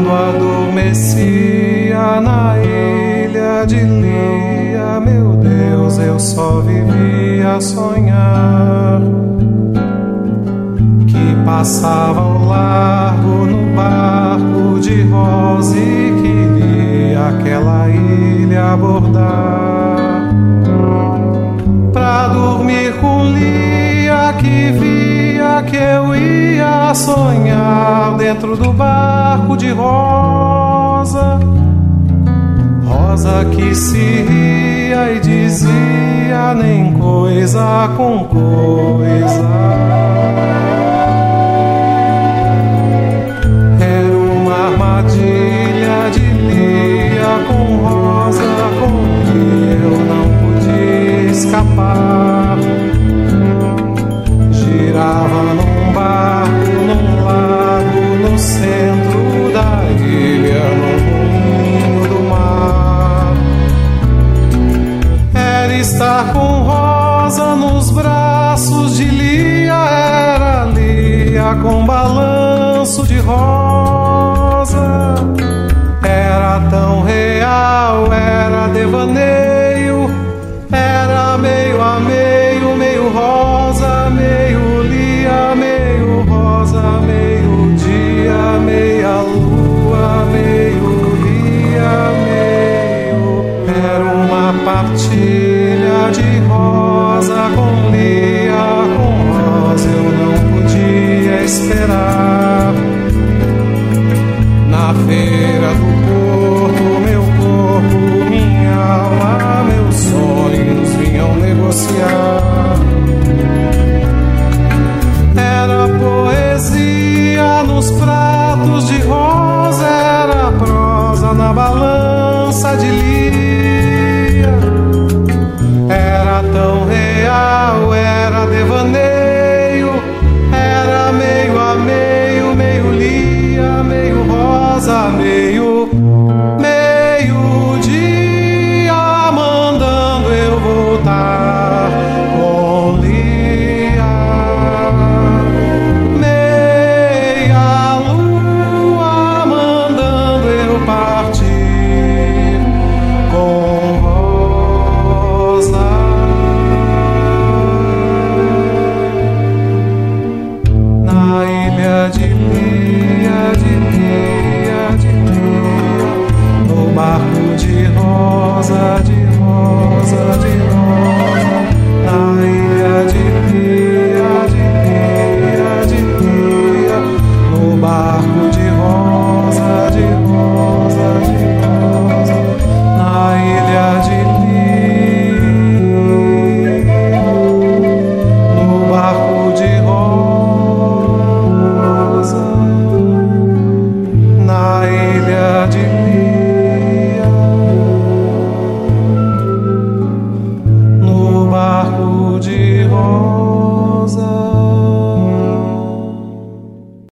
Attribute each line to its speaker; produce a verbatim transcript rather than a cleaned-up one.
Speaker 1: quando adormecia na ilha de Lia, meu Deus, eu só vivia a sonhar que passava ao largo no barco de rosa e queria aquela ilha abordar pra dormir com Lia, que via que eu ia sonhar dentro do barco de rosa. Rosa que se ria e dizia nem coisa com coisa. Era uma armadilha de Lia com rosa, com que eu não podia escapar. Girava num barco, num lago, no centro da ilha, no moinho do mar. Era estar com rosa nos braços de Lia, era Lia com balanço de rosa. Era tão real, era devaneio, era meio a meio, meio rosa, meio Lia, meio rosa, meio dia, meia lua, meio Lia, meio. Era uma partilha de rosa com Lia, com rosa eu não podia esperar. Na feira do porto, meu corpo, minha alma, meus sonhos vinham negociar. Era poesia nos pratos de rosa, era prosa na balança de Lia. Era tão real, era devaneio, era meio a meio, meio Lia, meio rosa, meio